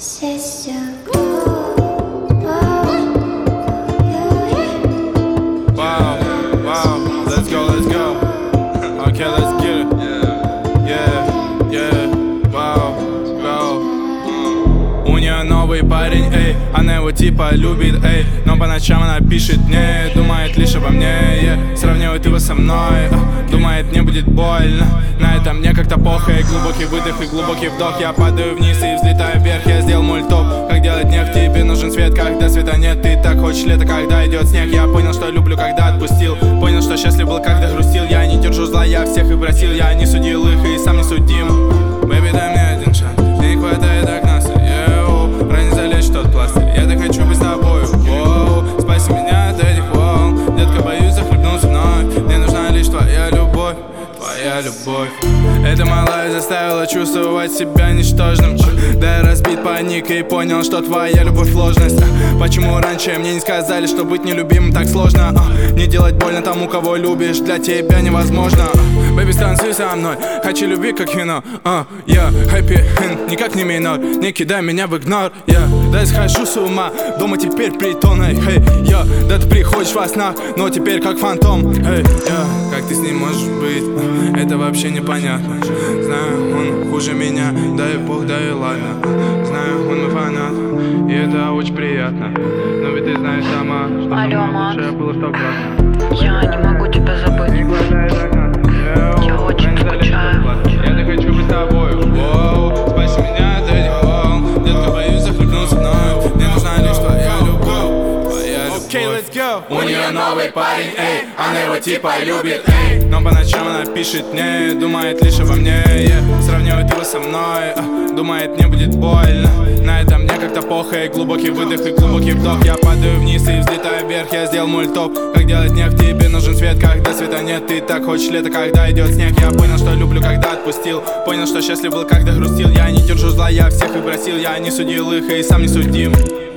Let's go. Okay, let's get it. Yeah, wow, go. У нее новый парень, эй, она его типа любит, эй, но по ночам она пишет мне, думает лишь обо мне, сравнивает его со мной, думает, мне будет больно. На это мне как-то похуй, глубокий выдох и глубокий вдох. Я падаю вниз и взлетаю вверх, я сделал мультоп. Как делать нефть, тебе нужен свет, когда света нет. Ты так хочешь лето, когда идет снег. Я понял, что люблю, когда отпустил. Понял, что счастлив был, когда грустил. Я не держу зла, я всех и просил. Я не судил их и сам не судим. Бэби, дай мне один шанс, мне не хватает окна. Ранее залечь тот пластырь, я так хочу быть с тобою. Спаси меня от этих волн, детка, боюсь захлебнуться вновь. Мне нужна лишь твоя любовь, твоя любовь. Эта малая заставила чувствовать себя ничтожным. Да я разбит паникой и понял, что твоя любовь ложность. Почему раньше мне не сказали, что быть нелюбимым так сложно? Не делать больно тому, кого любишь, для тебя невозможно. Бэби, станцуй со мной, хочу любви как вино. Я happy end, никак не минор. Не кидай меня в игнор, да я схожу с ума, дома теперь притоной. Да ты приходишь во снах, но теперь как фантом. Как ты с ним можешь быть, это вообще непонятно. Знаю, он хуже меня, да и бог, да и ладно. Знаю, он мой фанат, и это очень приятно. Но ведь ты знаешь сама, что самое лучшее было 100%. Я не могу тебя забыть. Я очень скучаю. Я так хочу быть с тобой. Спаси меня от этих волн, детка, боюсь захлебнуться вновь. Мне нужна лишь твоя любовь, твоя любовь. Okay, let's go. У нее новый парень, эй, она его типа любит, эй, но по ночам она пишет мне, думает лишь обо мне, сравнивает его со мной, думает, мне будет больно. На это мне как-то похуй, глубокий выдох и глубокий вдох. Я падаю вниз и взлетаю вверх, я сделал мультоп. Как делать нефть, тебе нужен свет, когда света нет. Ты так хочешь лето, когда идет снег. Я понял, что люблю, когда отпустил. Понял, что счастлив был, когда грустил. Я не держу зла, я всех и просил. Я не судил их и сам не судим.